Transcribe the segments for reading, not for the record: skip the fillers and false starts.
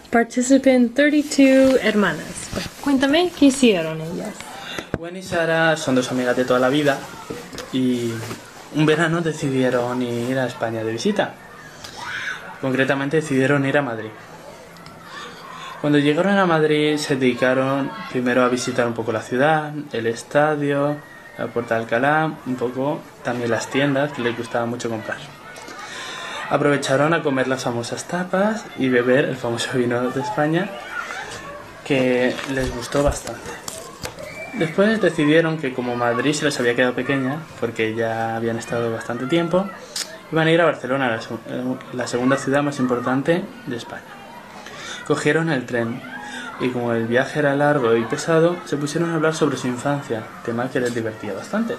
Participant 32 hermanas. Cuéntame, ¿qué hicieron ellas? Gwen y Sara son dos amigas de toda la vida y un verano decidieron ir a España de visita. Concretamente decidieron ir a Madrid. Cuando llegaron a Madrid se dedicaron primero a visitar un poco la ciudad, el estadio, la Puerta de Alcalá, un poco también las tiendas que les gustaba mucho comprar. Aprovecharon a comer las famosas tapas y beber el famoso vino de España, que les gustó bastante. Después decidieron que como Madrid se les había quedado pequeña, porque ya habían estado bastante tiempo, iban a ir a Barcelona, la segunda ciudad más importante de España. Cogieron el tren y como el viaje era largo y pesado, se pusieron a hablar sobre su infancia, tema que les divertía bastante.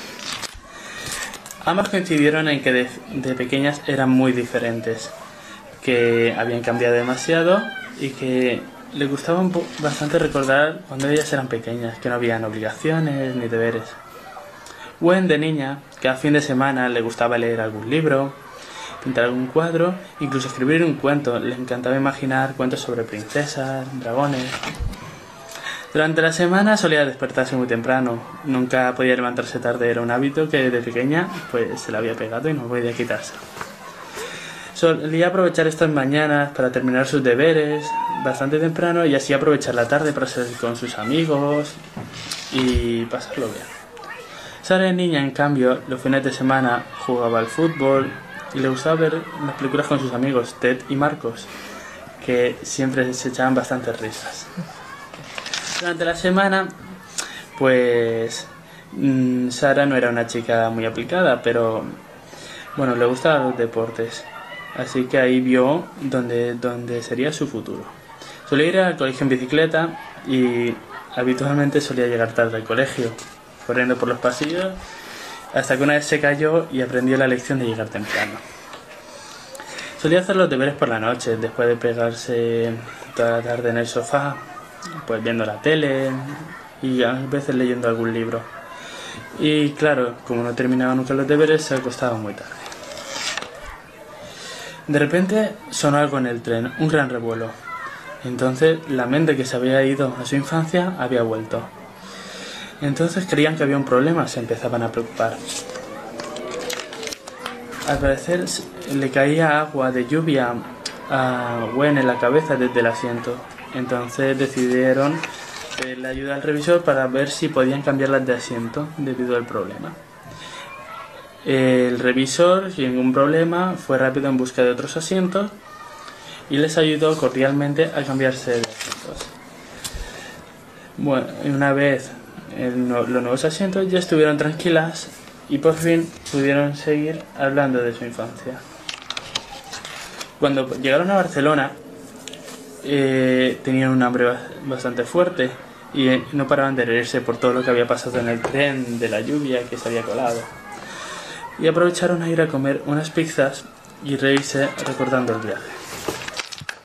Ambas coincidieron en que de pequeñas eran muy diferentes, que habían cambiado demasiado y que les gustaba bastante recordar cuando ellas eran pequeñas, que no habían obligaciones ni deberes. Gwen, de niña, que a fin de semana le gustaba leer algún libro, pintar algún cuadro, incluso escribir un cuento. Le encantaba imaginar cuentos sobre princesas, dragones. Durante la semana solía despertarse muy temprano. Nunca podía levantarse tarde, era un hábito que de pequeña pues se le había pegado y no podía quitarse. Solía aprovechar estas mañanas para terminar sus deberes bastante temprano y así aprovechar la tarde para salir con sus amigos y pasarlo bien. Sara, de niña, en cambio, los fines de semana jugaba al fútbol y le gustaba ver las películas con sus amigos Ted y Marcos, que siempre se echaban bastantes risas. Durante la semana, pues Sara no era una chica muy aplicada, pero bueno, le gustaban los deportes, así que ahí vio dónde sería su futuro. Solía ir al colegio en bicicleta y habitualmente solía llegar tarde al colegio, corriendo por los pasillos, hasta que una vez se cayó y aprendió la lección de llegar temprano. Solía hacer los deberes por la noche, después de pegarse toda la tarde en el sofá, pues viendo la tele y a veces leyendo algún libro. Y claro, como no terminaba nunca los deberes, se acostaba muy tarde. De repente sonó algo en el tren, un gran revuelo. Entonces la mente que se había ido a su infancia había vuelto. Entonces creían que había un problema, se empezaban a preocupar. Al parecer le caía agua de lluvia a Gwen en la cabeza desde el asiento. Entonces decidieron pedirle ayuda al revisor para ver si podían cambiarlas de asiento debido al problema. El revisor, sin ningún problema, fue rápido en busca de otros asientos y les ayudó cordialmente a cambiarse de asientos. Bueno, una vez los nuevos asientos ya estuvieron tranquilas y por fin pudieron seguir hablando de su infancia. Cuando llegaron a Barcelona, tenían un hambre bastante fuerte y no paraban de reírse por todo lo que había pasado en el tren, de la lluvia que se había colado, y aprovecharon a ir a comer unas pizzas y reírse recordando el viaje.